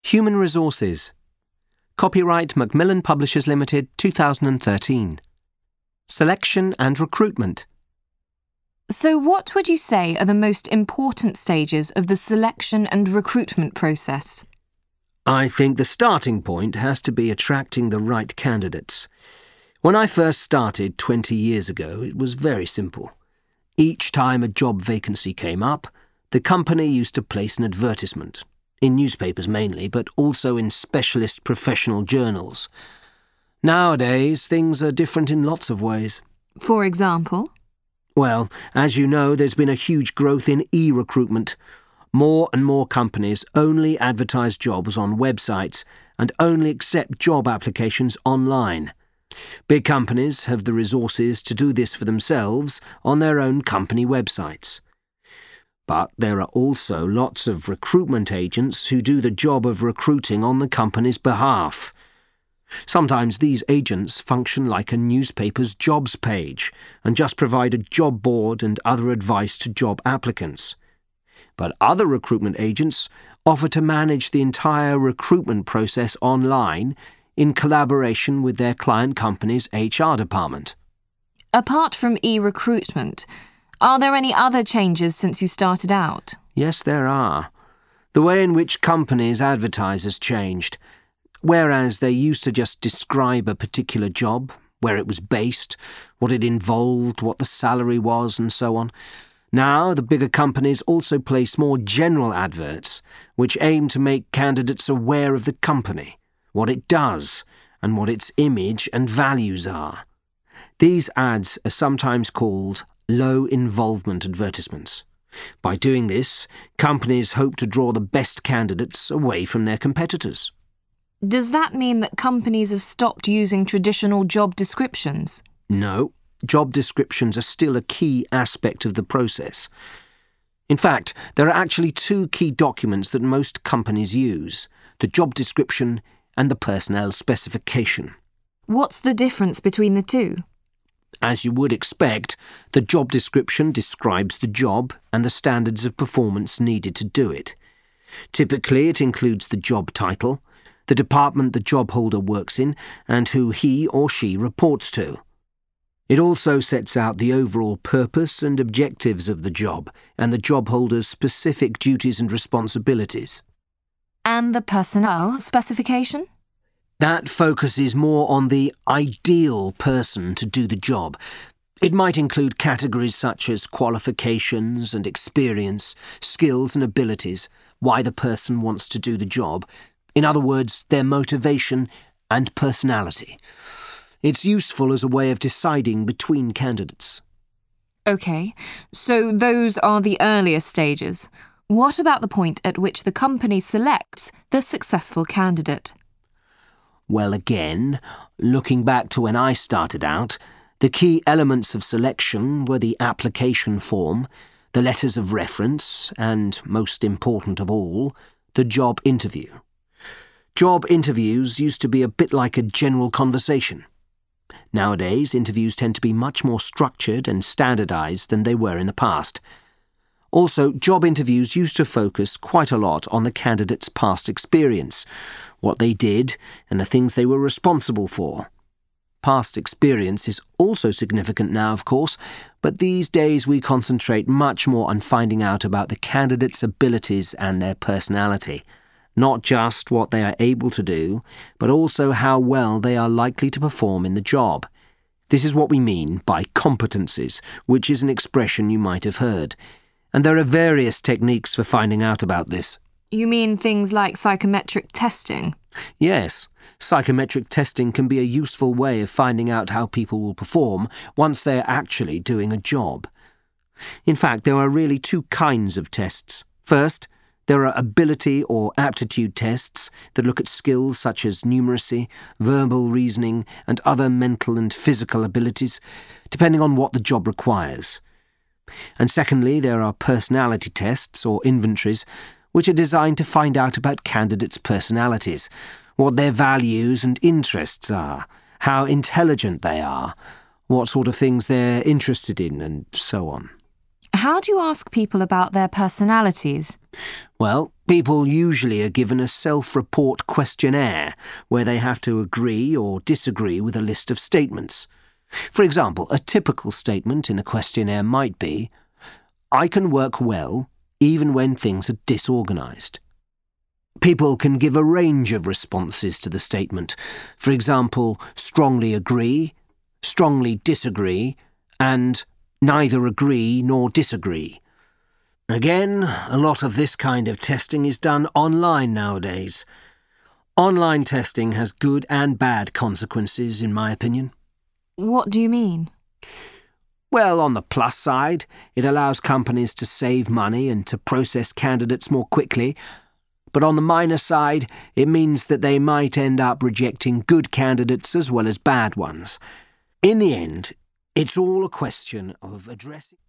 Human Resources. Copyright Macmillan Publishers Limited, 2013. Selection and Recruitment. So what would you say are the most important stages of the selection and recruitment process? I think the starting point has to be attracting the right candidates. When I first started 20 years ago, it was very simple. Each time a job vacancy came up, the company used to place an advertisement, in newspapers mainly, but also in specialist professional journals. Nowadays, things are different in lots of ways. For example? Well, as you know, there's been a huge growth in e-recruitment. More and more companies only advertise jobs on websites and only accept job applications online. Big companies have the resources to do this for themselves on their own company websites. But there are also lots of recruitment agents who do the job of recruiting on the company's behalf. Sometimes these agents function like a newspaper's jobs page and just provide a job board and other advice to job applicants. But other recruitment agents offer to manage the entire recruitment process online in collaboration with their client company's HR department. Apart from e-recruitment, are there any other changes since you started out? Yes, there are. The way in which companies advertise has changed. Whereas they used to just describe a particular job, where it was based, what it involved, what the salary was, and so on. Now, the bigger companies also place more general adverts, which aim to make candidates aware of the company, what it does, and what its image and values are. These ads are sometimes called low-involvement advertisements. By doing this, companies hope to draw the best candidates away from their competitors. Does that mean that companies have stopped using traditional job descriptions? No, job descriptions are still a key aspect of the process. In fact, there are actually two key documents that most companies use: the job description and the personnel specification. What's the difference between the two? As you would expect, the job description describes the job and the standards of performance needed to do it. Typically, it includes the job title, the department the job holder works in, and who he or she reports to. It also sets out the overall purpose and objectives of the job and the job holder's specific duties and responsibilities. And the personnel specification? That focuses more on the ideal person to do the job. It might include categories such as qualifications and experience, skills and abilities, why the person wants to do the job. In other words, their motivation and personality. It's useful as a way of deciding between candidates. OK, so those are the earlier stages. What about the point at which the company selects the successful candidate? Well, again, looking back to when I started out, the key elements of selection were the application form, the letters of reference, and, most important of all, the job interview. Job interviews used to be a bit like a general conversation. Nowadays, interviews tend to be much more structured and standardized than they were in the past. Also, job interviews used to focus quite a lot on the candidate's past experience, what they did, and the things they were responsible for. Past experience is also significant now, of course, but these days we concentrate much more on finding out about the candidate's abilities and their personality. Not just what they are able to do, but also how well they are likely to perform in the job. This is what we mean by competencies, which is an expression you might have heard. And there are various techniques for finding out about this. You mean things like psychometric testing? Yes, psychometric testing can be a useful way of finding out how people will perform once they are actually doing a job. In fact, there are really two kinds of tests. First, there are ability or aptitude tests that look at skills such as numeracy, verbal reasoning, and other mental and physical abilities, depending on what the job requires. And secondly, there are personality tests or inventories, which are designed to find out about candidates' personalities, what their values and interests are, how intelligent they are, what sort of things they're interested in, and so on. How do you ask people about their personalities? Well, people usually are given a self-report questionnaire where they have to agree or disagree with a list of statements. For example, a typical statement in the questionnaire might be, "I can work well even when things are disorganised." People can give a range of responses to the statement. For example, strongly agree, strongly disagree, and neither agree nor disagree. Again, a lot of this kind of testing is done online nowadays. Online testing has good and bad consequences, in my opinion. What do you mean? Well, on the plus side, it allows companies to save money and to process candidates more quickly. But on the minus side, it means that they might end up rejecting good candidates as well as bad ones. In the end, it's all a question of addressing...